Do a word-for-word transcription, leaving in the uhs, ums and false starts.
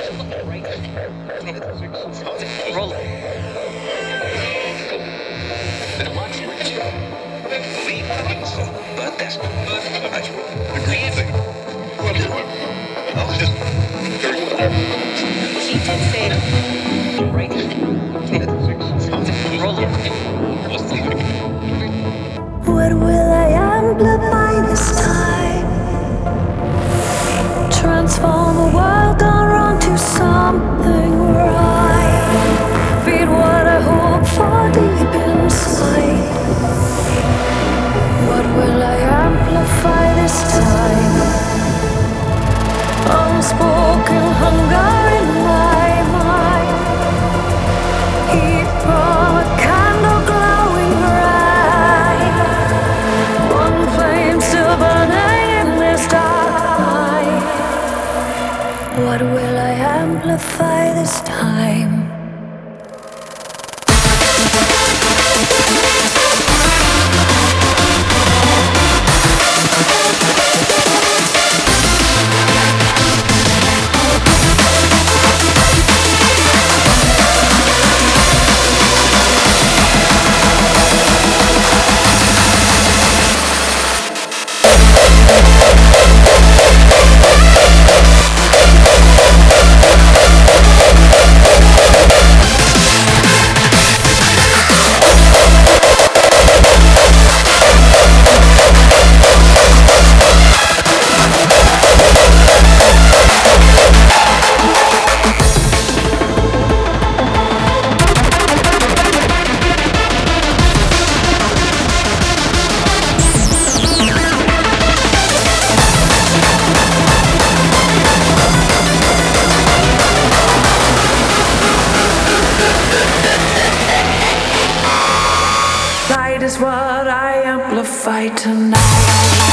Roll. But that's What will I amplify this time? Transform a world gone wrong to something right. Feed what I hope for deep inside. What will I amplify this time? Unspoken hunger in my mind. Heat from a candle glowing bright. One flame still burning in this dark night. What will I amplify this time? Light is what I amplify tonight.